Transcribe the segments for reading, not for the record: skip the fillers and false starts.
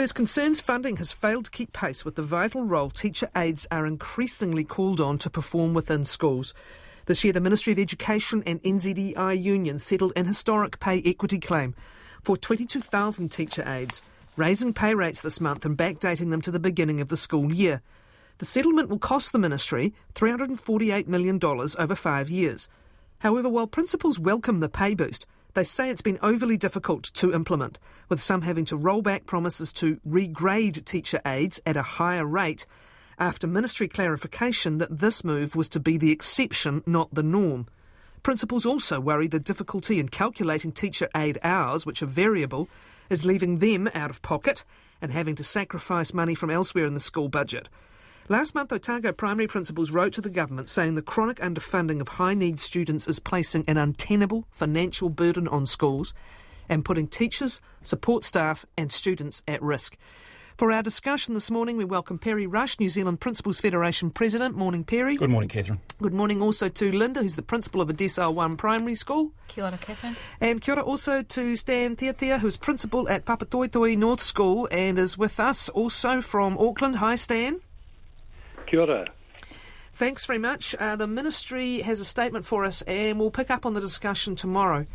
First Concerns funding has failed to keep pace with the vital role teacher aides are increasingly called on to perform within schools. This year, the Ministry of Education and NZEI Union settled an historic pay equity claim for 22,000 teacher aides, raising pay rates this month and backdating them to the beginning of the school year. The settlement will cost the ministry $348 million over 5 years. However, while principals welcome the pay boost, they say it's been overly difficult to implement, with some having to roll back promises to regrade teacher aides at a higher rate after ministry clarification that this move was to be the exception, not the norm. Principals also worry the difficulty in calculating teacher aide hours, which are variable, is leaving them out of pocket and having to sacrifice money from elsewhere in the school budget. Last month, Otago primary principals wrote to the government saying the chronic underfunding of high-needs students is placing an untenable financial burden on schools and putting teachers, support staff and students at risk. For our discussion this morning, we welcome Perry Rush, New Zealand Principals Federation President. Morning, Perry. Good morning, Catherine. Good morning also to Linda, who's the principal of Decile 1 Primary School. Kia ora, Catherine. And kia ora also to Stan Tiatia, who's principal at Papatoetoe North School and is with us also from Auckland. Hi, Stan. Kia ora. Thanks very much. The Ministry has a statement for us and we'll pick up on the discussion tomorrow.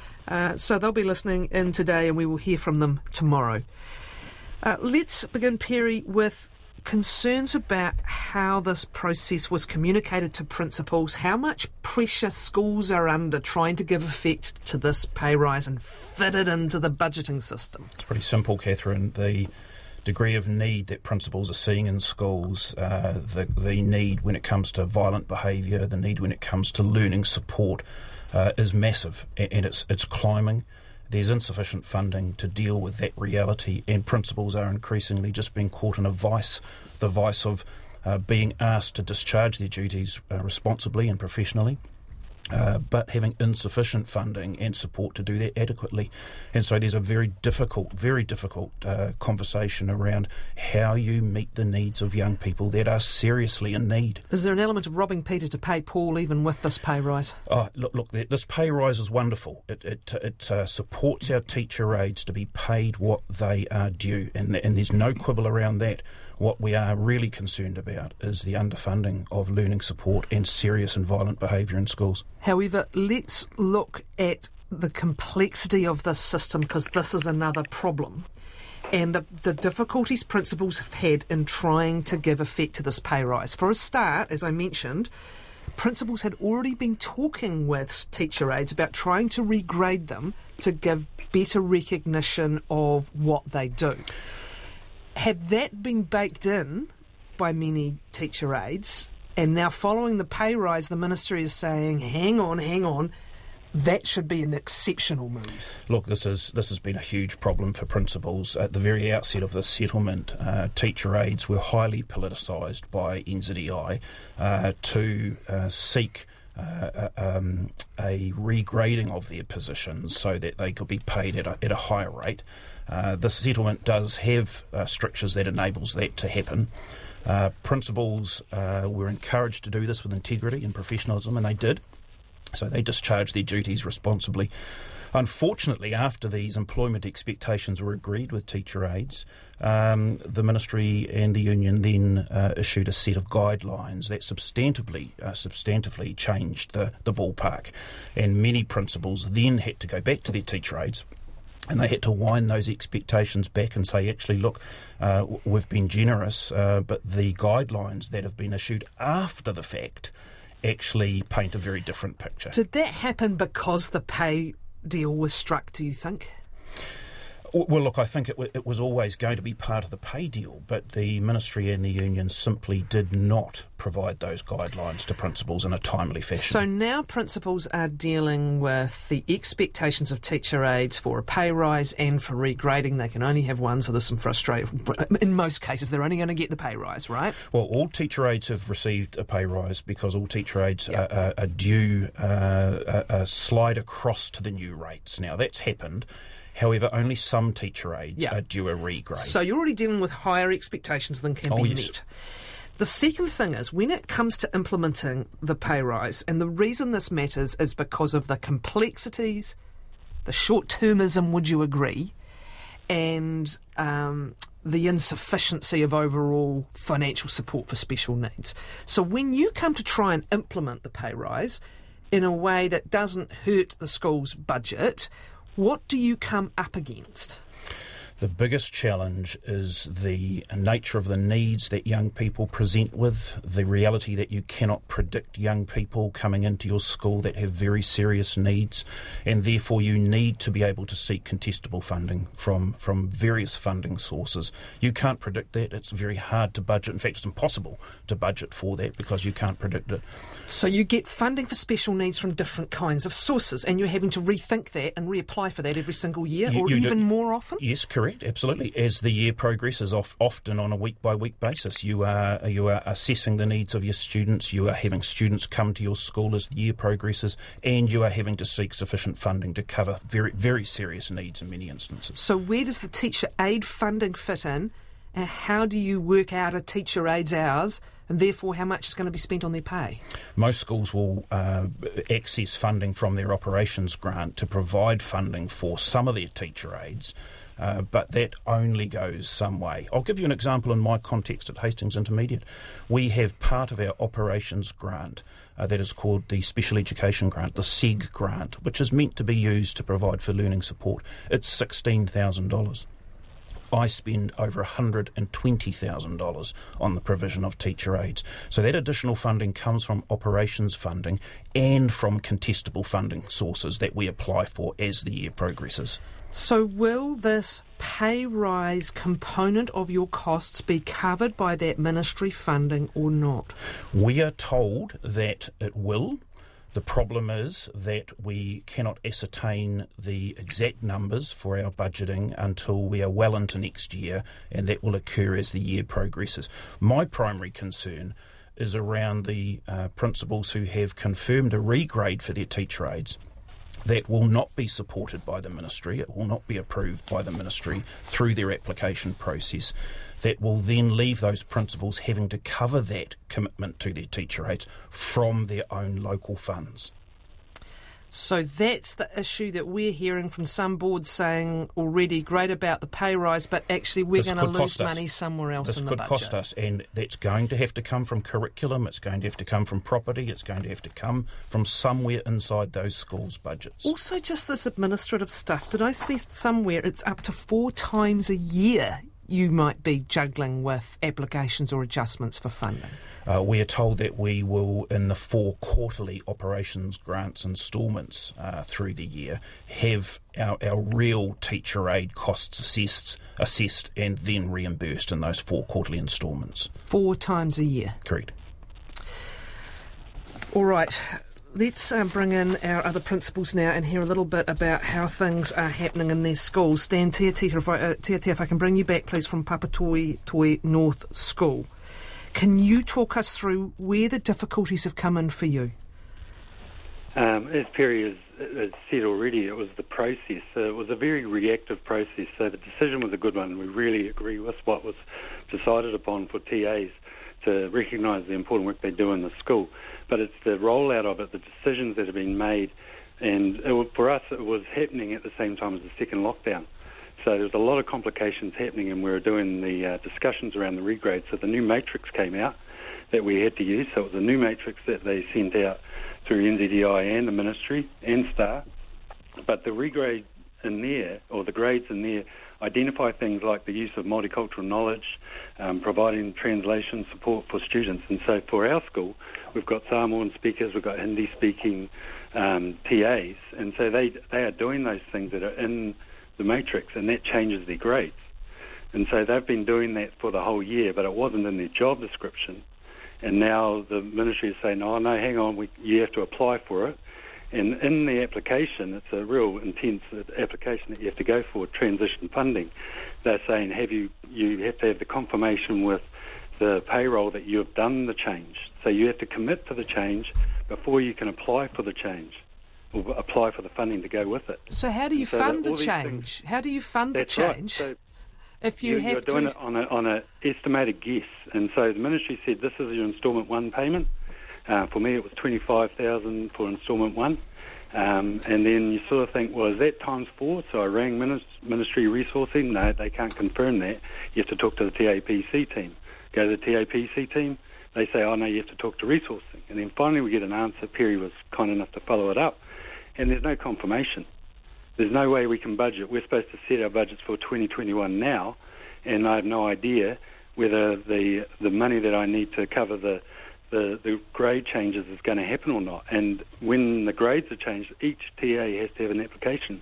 So they'll be listening in today and we will hear from them tomorrow. Let's begin, Perry, with concerns about how this process was communicated to principals, how much pressure schools are under trying to give effect to this pay rise and fit it into the budgeting system. It's pretty simple, Catherine. The degree of need that principals are seeing in schools, the need when it comes to violent behaviour, the need when it comes to learning support is massive, and it's climbing. There's insufficient funding to deal with that reality, and principals are increasingly just being caught in the vice of being asked to discharge their duties responsibly and professionally, but having insufficient funding and support to do that adequately. And so there's a very difficult conversation around how you meet the needs of young people that are seriously in need. Is there an element of robbing Peter to pay Paul even with this pay rise? Oh, look, this pay rise is wonderful. It supports our teacher aides to be paid what they are due, and there's no quibble around that. What we are really concerned about is the underfunding of learning support and serious and violent behaviour in schools. However, let's look at the complexity of this system, because this is another problem, and the difficulties principals have had in trying to give effect to this pay rise. For a start, as I mentioned, principals had already been talking with teacher aides about trying to regrade them to give better recognition of what they do. Had that been baked in by many teacher aides, and now following the pay rise, the ministry is saying, hang on, that should be an exceptional move. Look, this has been a huge problem for principals. At the very outset of this settlement, teacher aides were highly politicised by NZEI to seek a regrading of their positions so that they could be paid at a higher rate. This settlement does have strictures that enables that to happen. Principals were encouraged to do this with integrity and professionalism, and they did. So they discharged their duties responsibly. Unfortunately, after these employment expectations were agreed with teacher aides, the ministry and the union then issued a set of guidelines that substantively changed the ballpark. And many principals then had to go back to their teacher aides, and they had to wind those expectations back and say, actually, look, we've been generous, but the guidelines that have been issued after the fact actually paint a very different picture. Did that happen because the pay deal was struck, do you think? Well, look, I think it was always going to be part of the pay deal, but the ministry and the union simply did not provide those guidelines to principals in a timely fashion. So now principals are dealing with the expectations of teacher aides for a pay rise and for regrading. They can only have one, so there's some frustration. In most cases, they're only going to get the pay rise, right? Well, all teacher aides have received a pay rise because all teacher aides are due a slide across to the new rates. Now, that's happened. However, only some teacher aides are due a regrade. So you're already dealing with higher expectations than can be met. The second thing is, when it comes to implementing the pay rise, and the reason this matters is because of the complexities, the short-termism, would you agree, and the insufficiency of overall financial support for special needs. So when you come to try and implement the pay rise in a way that doesn't hurt the school's budget, what do you come up against? The biggest challenge is the nature of the needs that young people present with, the reality that you cannot predict young people coming into your school that have very serious needs, and therefore you need to be able to seek contestable funding from various funding sources. You can't predict that. It's very hard to budget. In fact, it's impossible to budget for that because you can't predict it. So you get funding for special needs from different kinds of sources, and you're having to rethink that and reapply for that every single year, or even more often? Yes, correct. Absolutely. As the year progresses, often on a week-by-week basis, you are assessing the needs of your students, you are having students come to your school as the year progresses, and you are having to seek sufficient funding to cover very, very serious needs in many instances. So where does the teacher aid funding fit in, and how do you work out a teacher aid's hours, and therefore how much is going to be spent on their pay? Most schools will access funding from their operations grant to provide funding for some of their teacher aids. But that only goes some way. I'll give you an example in my context at Hastings Intermediate. We have part of our operations grant that is called the Special Education Grant, the SEG grant, which is meant to be used to provide for learning support. It's $16,000. I spend over $120,000 on the provision of teacher aids. So that additional funding comes from operations funding and from contestable funding sources that we apply for as the year progresses. So will this pay rise component of your costs be covered by that ministry funding or not? We are told that it will. The problem is that we cannot ascertain the exact numbers for our budgeting until we are well into next year, and that will occur as the year progresses. My primary concern is around the principals who have confirmed a regrade for their teacher aids. That will not be supported by the ministry. It will not be approved by the ministry through their application process. That will then leave those principals having to cover that commitment to their teacher aids from their own local funds. So that's the issue that we're hearing from some boards saying already, great about the pay rise, but actually we're going to lose money somewhere else in the budget. This could cost us, and that's going to have to come from curriculum, it's going to have to come from property, it's going to have to come from somewhere inside those schools' budgets. Also, just this administrative stuff, did I see somewhere it's up to 4 times a year you might be juggling with applications or adjustments for funding? We are told that we will, in the 4 quarterly operations grants instalments through the year, have our real teacher aid costs assessed and then reimbursed in those 4 quarterly instalments. 4 times a year? Correct. All right. Let's bring in our other principals now and hear a little bit about how things are happening in their schools. Stan Tiatia, if I can bring you back, please, from Papatoetoe North School. Can you talk us through where the difficulties have come in for you? As Perry has said already, it was the process. It was a very reactive process, so the decision was a good one. We really agree with what was decided upon for TAs to recognise the important work they do in the school. But it's the rollout of it, the decisions that have been made, and for us it was happening at the same time as the second lockdown. So there was a lot of complications happening, and we were doing the discussions around the regrade. So the new matrix came out that we had to use. So it was a new matrix that they sent out through NZDI and the ministry and STAR. But the regrade in there, or the grades in there, identify things like the use of multicultural knowledge, providing translation support for students. And so for our school, we've got Samoan speakers, we've got Hindi-speaking TAs, and so they are doing those things that are in the matrix, and that changes their grades. And so they've been doing that for the whole year, but it wasn't in their job description. And now the ministry is saying, oh, no, hang on, you have to apply for it. And in the application, it's a real intense application that you have to go for, transition funding. They're saying you have to have the confirmation with the payroll that you have done the change. So you have to commit to the change before you can apply for the change, or apply for the funding to go with it. So how do you fund the change? How do you fund the change? Right. So if you're doing it on an estimated guess. And so the ministry said, this is your instalment 1 payment. For me, it was $25,000 for instalment 1. And then you sort of think, well, is that times 4? So I rang Ministry Resourcing. No, they can't confirm that. You have to talk to the TAPC team. Go to the TAPC team. They say, oh, no, you have to talk to Resourcing. And then finally we get an answer. Perry was kind enough to follow it up. And there's no confirmation. There's no way we can budget. We're supposed to set our budgets for 2021 now, and I have no idea whether the money that I need to cover the grade changes is going to happen or not. And when the grades are changed, each TA has to have an application.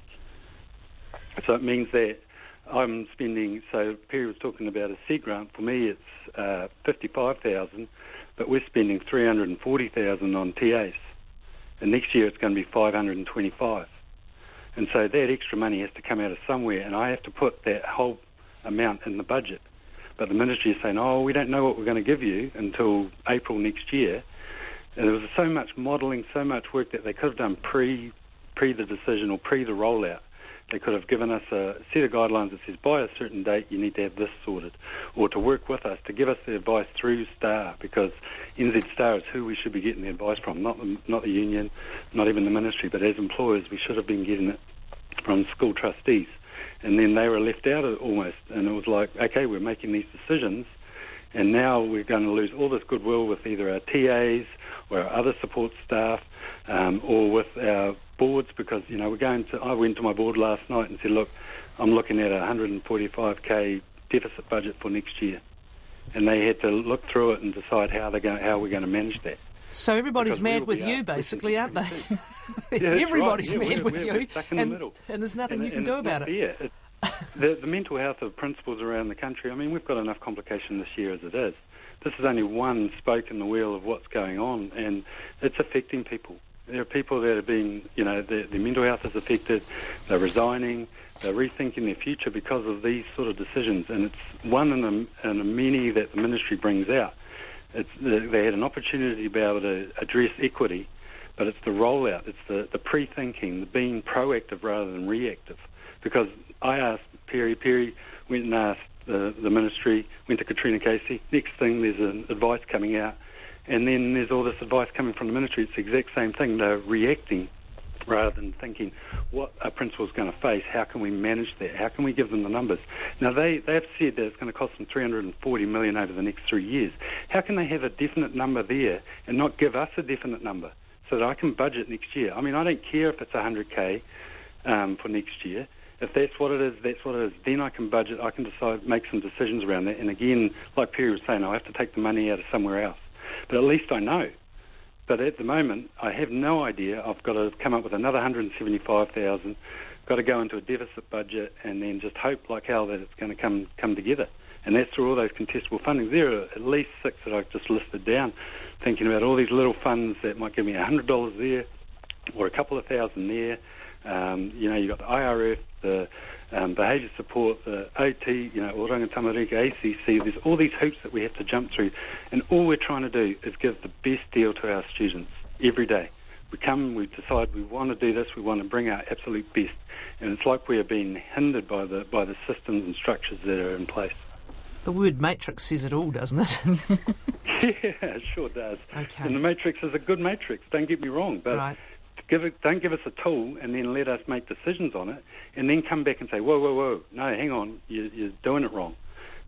So it means that I'm spending, so Perry was talking about a SEED grant. For me, it's 55,000, but we're spending 340,000 on TAs. And next year it's going to be 525. And so that extra money has to come out of somewhere, and I have to put that whole amount in the budget. But the ministry is saying, oh, we don't know what we're going to give you until April next year. And there was so much modelling, so much work that they could have done pre the decision or pre the rollout. They could have given us a set of guidelines that says by a certain date you need to have this sorted, or to work with us, to give us the advice through STAR, because NZ STAR is who we should be getting the advice from, not the union, not even the ministry, but as employers we should have been getting it from school trustees. And then they were left out of it almost, and it was like, okay, we're making these decisions, and now we're going to lose all this goodwill with either our TAs or our other support staff, or with our boards, because, you know, I went to my board last night and said, look, I'm looking at a 145k deficit budget for next year. And they had to look through it and decide how we're going to manage that. So everybody's mad with you, basically, aren't they? Yeah, everybody's right. mad with we're you, stuck in the middle. And there's nothing you can do about it. The mental health of principals around the country, I mean, we've got enough complication this year as it is. This is only one spoke in the wheel of what's going on, and it's affecting people. There are people that have been, you know, their mental health is affected, they're resigning, they're rethinking their future because of these sort of decisions, and it's one in a many that the ministry brings out. They had an opportunity to be able to address equity, but it's the rollout, it's the pre-thinking, the being proactive rather than reactive. Because I asked Perry went and asked the ministry, went to Katrina Casey. Next thing, there's an advice coming out, and then there's all this advice coming from the ministry. It's the exact same thing. They're reacting rather than thinking what a principal's going to face. How can we manage that? How can we give them the numbers? Now, they've said that it's going to cost them $340 million over the next 3 years. How can they have a definite number there and not give us a definite number so that I can budget next year? I mean, I don't care if it's 100k for next year. If that's what it is, that's what it is. Then I can budget, I can decide, make some decisions around that. And again, like Perry was saying, I have to take the money out of somewhere else. But at least I know. But at the moment, I have no idea. I've got to come up with another 175,000, got to go into a deficit budget, and then just hope like hell that it's going to come together. And that's through all those contestable fundings. There are at least 6 that I've just listed down, thinking about all these little funds that might give me $100 there, or a couple of thousand there. You know, you've got the IRF, the behaviour support, the OT, you know, Oranga Tamarika, ACC. There's all these hoops that we have to jump through. And all we're trying to do is give the best deal to our students every day. We decide we want to do this, we want to bring our absolute best. And it's like we are being hindered by the systems and structures that are in place. The word matrix says it all, doesn't it? Yeah, it sure does. Okay. And the matrix is a good matrix, don't get me wrong. But right. Don't give us a tool and then let us make decisions on it and then come back and say, whoa, no, hang on, you're doing it wrong.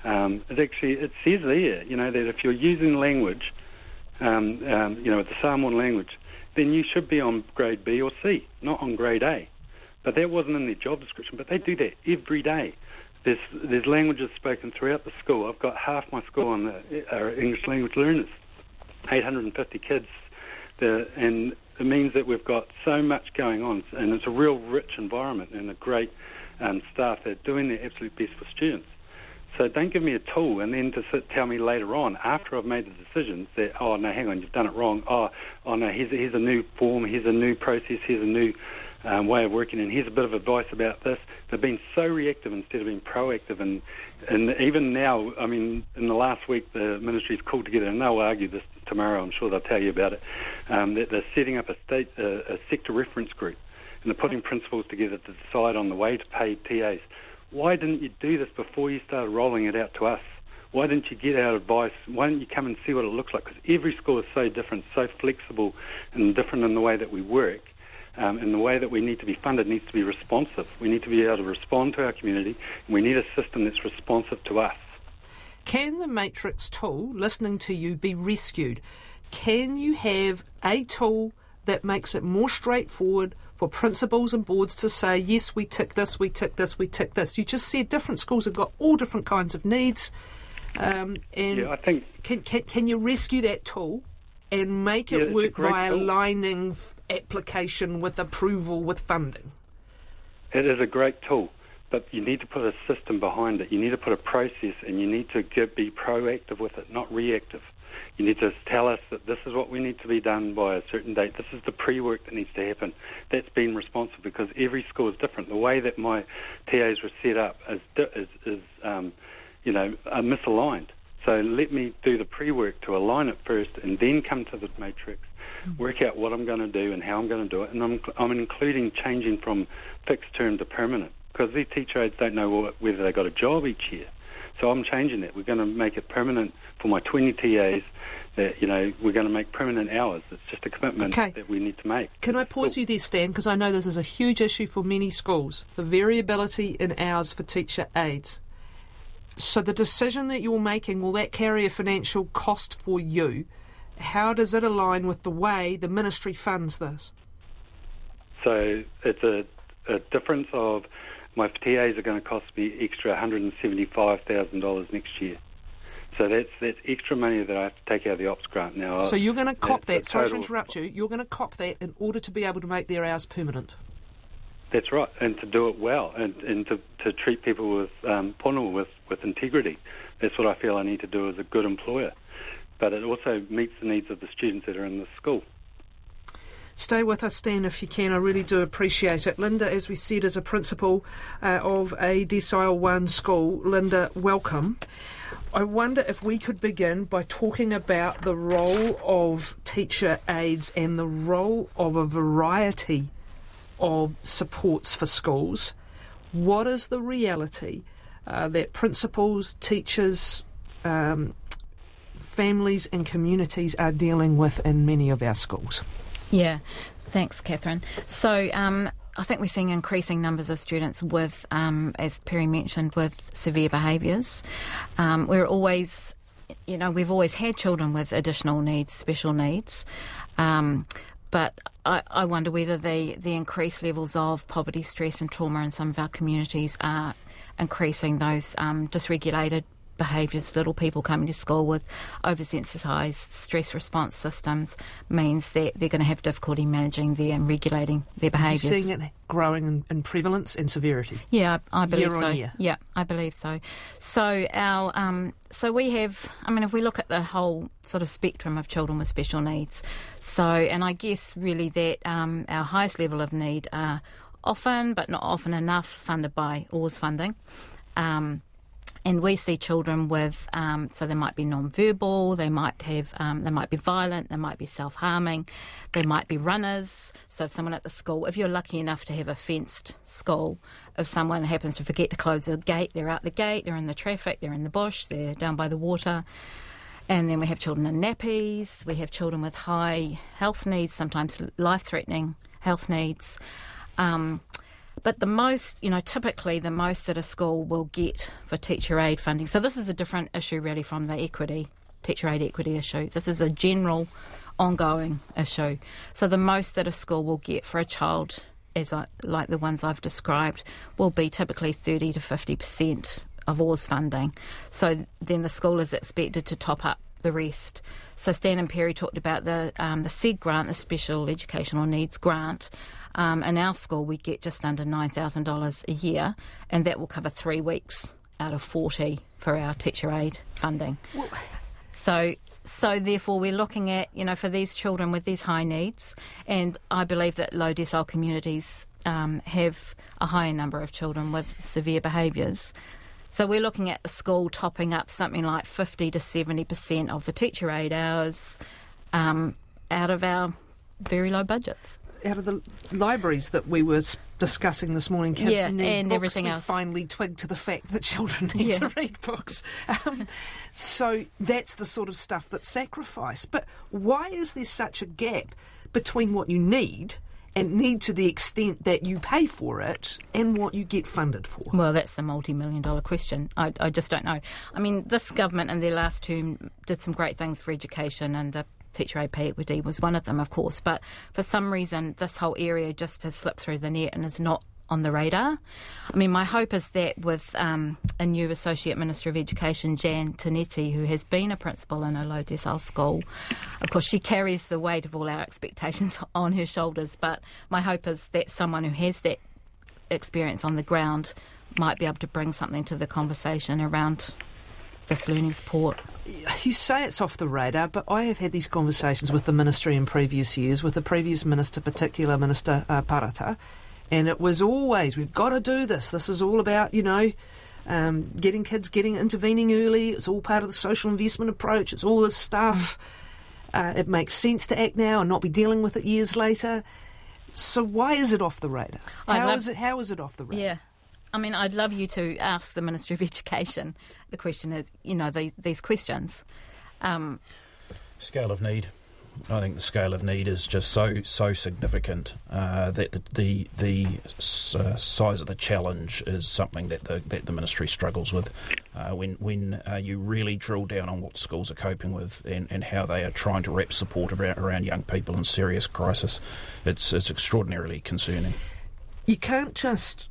It says there, you know, that if you're using language, you know, the Samoan language, then you should be on grade B or C, not on grade A. But that wasn't in their job description, but they do that every day. There's languages spoken throughout the school. I've got half my school on the English language learners, 850 kids, and it means that we've got so much going on, and it's a real rich environment and a great staff that are doing their absolute best for students. So don't give me a tool and then tell me later on, after I've made the decisions, that, oh, no, hang on, you've done it wrong. Oh no, here's a new form, here's a new process, here's a new way of working, and here's a bit of advice about this. They've been so reactive instead of being proactive, and even now, I mean, in the last week, the ministry's called together, and they'll argue this tomorrow, I'm sure they'll tell you about it, that they're setting up a sector reference group, and they're putting principals together to decide on the way to pay TAs. Why didn't you do this before you started rolling it out to us? Why didn't you get our advice? Why didn't you come and see what it looks like? Because every school is so different, so flexible and different in the way that we work. And the way that we need to be funded needs to be responsive. We need to be able to respond to our community, and we need a system that's responsive to us. Can the Matrix tool, listening to you, be rescued? Can you have a tool that makes it more straightforward for principals and boards to say, yes, we tick this, we tick this, we tick this? You just said different schools have got all different kinds of needs. I think... Can you rescue that tool and make it work by aligning application with approval with funding? It is a great tool, but you need to put a system behind it. You need to put a process, and you need to be proactive with it, not reactive. You need to tell us that this is what we need to be done by a certain date. This is the pre-work that needs to happen. That's been responsive, because every school is different. The way that my TAs were set up is misaligned. So let me do the pre-work to align it first, and then come to the matrix, work out what I'm going to do and how I'm going to do it. And I'm including changing from fixed term to permanent, because these teacher aides don't know whether they got a job each year. So I'm changing that. We're going to make it permanent for my 20 TAs. That, we're going to make permanent hours. It's just a commitment that we need to make. Can I pause you there, Stan, because I know this is a huge issue for many schools, the variability in hours for teacher aides. So the decision that you're making, will that carry a financial cost for you? How does it align with the way the ministry funds this? So it's a difference of my TAs are going to cost me extra $175,000 next year. So that's extra money that I have to take out of the ops grant now. So you're going to cop that, sorry to interrupt you, you're going to cop that in order to be able to make their hours permanent? That's right, and to do it well, and to treat people with pono, with integrity. That's what I feel I need to do as a good employer. But it also meets the needs of the students that are in the school. Stay with us, Stan, if you can. I really do appreciate it. Linda, as we said, is a principal of a Decile 1 school. Linda, welcome. I wonder if we could begin by talking about the role of teacher aides and the role of a variety of supports for schools. What is the reality that principals, teachers, families and communities are dealing with in many of our schools? Yeah, thanks, Catherine. So I think we're seeing increasing numbers of students with, as Perry mentioned, with severe behaviours. We've always had children with additional needs, special needs, but I wonder whether the increased levels of poverty, stress and trauma in some of our communities are increasing those dysregulated behaviours. Little people coming to school with oversensitised stress response systems means that they're going to have difficulty managing and regulating their behaviours. You're seeing it growing in prevalence and severity? Yeah, I believe so. Year on year? Yeah, I believe so. So so we have, if we look at the whole sort of spectrum of children with special needs, and I guess really that our highest level of need are often, but not often enough, funded by Oars funding. And we see children with, so they might be non-verbal, they might be violent, they might be self-harming, they might be runners. So if someone at the school, if you're lucky enough to have a fenced school, if someone happens to forget to close the gate, they're out the gate, they're in the traffic, they're in the bush, they're down by the water. And then we have children in nappies, we have children with high health needs, sometimes life-threatening health needs. But the most, typically the most that a school will get for teacher aid funding. So this is a different issue really from the teacher aid equity issue. This is a general ongoing issue. So the most that a school will get for a child, like the ones I've described, will be typically 30 to 50% of Oars funding. So then the school is expected to top up the rest. So Stan and Perry talked about the SEG grant, the Special Educational Needs Grant. In our school, we get just under $9,000 a year, and that will cover 3 weeks out of 40 for our teacher aid funding. Well, so therefore, we're looking at, for these children with these high needs, and I believe that low decile communities have a higher number of children with severe behaviours. So we're looking at the school topping up something like 50 to 70% of the teacher aid hours out of our very low budgets. Out of the libraries that we were discussing this morning, kids need and books. Everything else. Finally twigged to the fact that children need to read books. So that's the sort of stuff that's sacrificed. But why is there such a gap between what you need and need to the extent that you pay for it and what you get funded for? Well, that's the multi-million-dollar question. I just don't know. I mean, this government in their last term did some great things for education, and the teacher aid pay equity was one of them, of course. But for some reason, this whole area just has slipped through the net and is not on the radar. I mean, my hope is that with a new Associate Minister of Education, Jan Tinetti, who has been a principal in a low decile school, of course she carries the weight of all our expectations on her shoulders, but my hope is that someone who has that experience on the ground might be able to bring something to the conversation around this learning support. You say it's off the radar, but I have had these conversations with the ministry in previous years, with the previous minister, particular Minister Parata, and it was always, we've got to do this. This is all about, getting kids, intervening early. It's all part of the social investment approach. It's all this stuff. It makes sense to act now and not be dealing with it years later. So why is it off the radar? How is it off the radar? Yeah. I mean, I'd love you to ask the Ministry of Education. The question is, these questions. Scale of need. I think the scale of need is just so significant that the size of the challenge is something that the ministry struggles with. When you really drill down on what schools are coping with and how they are trying to wrap support around young people in serious crisis, it's extraordinarily concerning. You can't just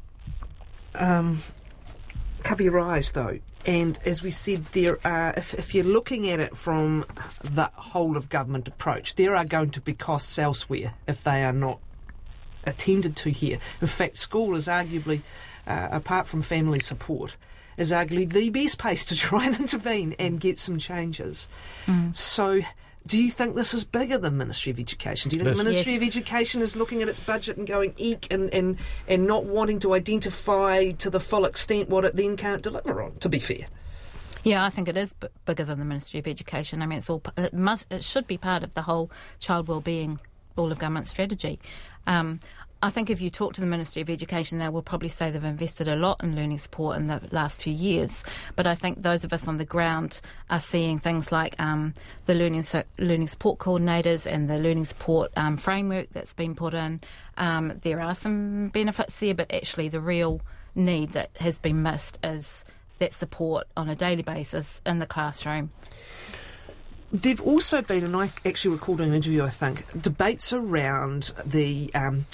cover your eyes, though. And as we said, there are, if you're looking at it from the whole of government approach, there are going to be costs elsewhere if they are not attended to here. In fact, school is arguably, apart from family support, is arguably the best place to try and intervene and get some changes. So do you think this is bigger than Ministry of Education? Do you think the Ministry of Education is looking at its budget and going eek and not wanting to identify to the full extent what it then can't deliver on, to be fair? Yeah, I think it is bigger than the Ministry of Education. I mean, it should be part of the whole child wellbeing all of government strategy. I think if you talk to the Ministry of Education, they will probably say they've invested a lot in learning support in the last few years. But I think those of us on the ground are seeing things like the learning support coordinators and the learning support framework that's been put in. There are some benefits there, but actually the real need that has been missed is that support on a daily basis in the classroom. There've also been, and I actually recorded an interview, I think, debates around the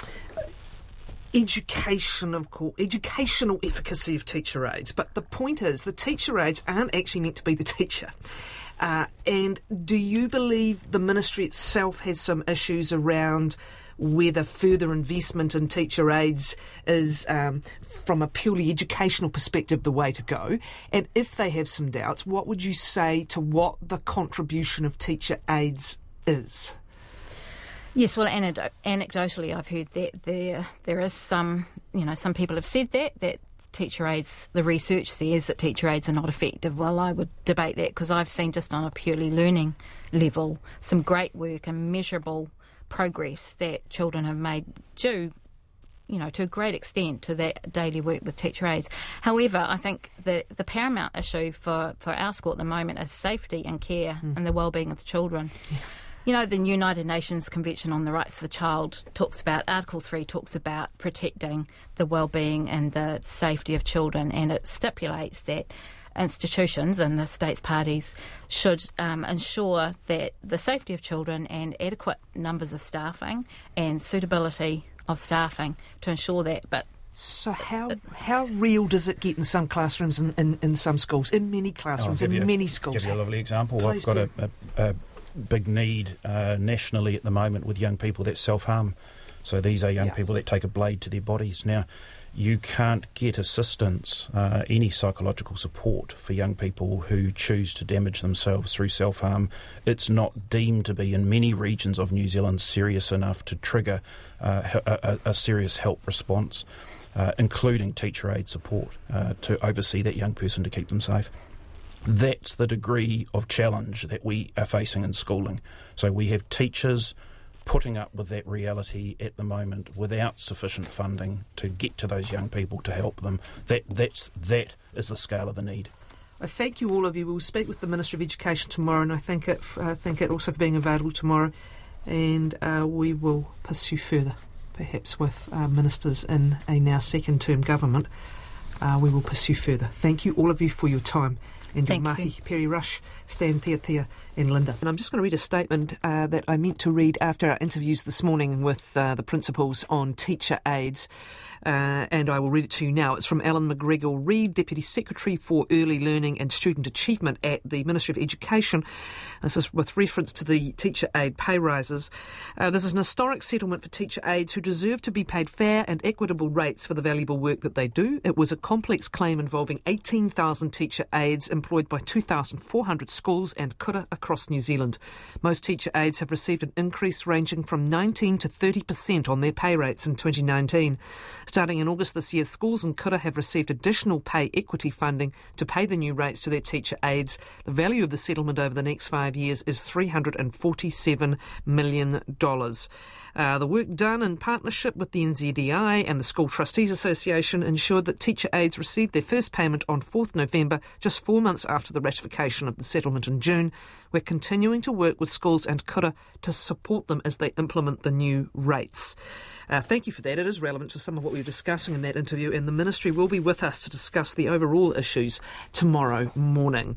educational efficacy of teacher aides. But the point is, the teacher aides aren't actually meant to be the teacher. And do you believe the ministry itself has some issues around whether further investment in teacher aides is, from a purely educational perspective, the way to go? And if they have some doubts, what would you say to what the contribution of teacher aides is? Yes, well, anecdotally, I've heard that there is some people have said that teacher aides, the research says that teacher aides are not effective. Well, I would debate that because I've seen just on a purely learning level some great work and measurable progress that children have made due, to a great extent to that daily work with teacher aides. However, I think the paramount issue for our school at the moment is safety and care and the wellbeing of the children. Yeah. The United Nations Convention on the Rights of the Child Article 3 talks about protecting the wellbeing and the safety of children, and it stipulates that institutions and the state's parties should ensure that the safety of children and adequate numbers of staffing and suitability of staffing to ensure that. But so how real does it get in some classrooms in some schools, in many classrooms, many schools? Give you a lovely example. Please I've got a big need nationally at the moment with young people that self-harm. So these are young people that take a blade to their bodies. Now, you can't get assistance, any psychological support for young people who choose to damage themselves through self-harm. It's not deemed to be, in many regions of New Zealand, serious enough to trigger a serious help response, including teacher aid support to oversee that young person to keep them safe. That's the degree of challenge that we are facing in schooling. So we have teachers putting up with that reality at the moment without sufficient funding to get to those young people to help them. That is the scale of the need. I thank you, all of you. We'll speak with the Ministry of Education tomorrow, and I thank it also for being available tomorrow, and we will pursue further. perhaps with ministers in a now second-term government, we will pursue further. Thank you, all of you, for your time. And your mahi, Perry Rush, Stan Thea and Linda. And I'm just going to read a statement that I meant to read after our interviews this morning with the principals on teacher aids. And I will read it to you now. It's from Alan McGregor-Reid, Deputy Secretary for Early Learning and Student Achievement at the Ministry of Education. This is with reference to the teacher aid pay rises. This is an historic settlement for teacher aides who deserve to be paid fair and equitable rates for the valuable work that they do. It was a complex claim involving 18,000 teacher aides employed by 2,400 schools and kura across New Zealand. Most teacher aides have received an increase ranging from 19 to 30% on their pay rates in 2019. Starting in August this year, schools and kura have received additional pay equity funding to pay the new rates to their teacher aides. The value of the settlement over the next 5 years is $347 million. The work done in partnership with the NZDI and the School Trustees Association ensured that teacher aides received their first payment on 4th November, just 4 months after the ratification of the settlement in June. We're continuing to work with schools and kura to support them as they implement the new rates. Thank you for that. It is relevant to some of what we were discussing in that interview, and the Ministry will be with us to discuss the overall issues tomorrow morning.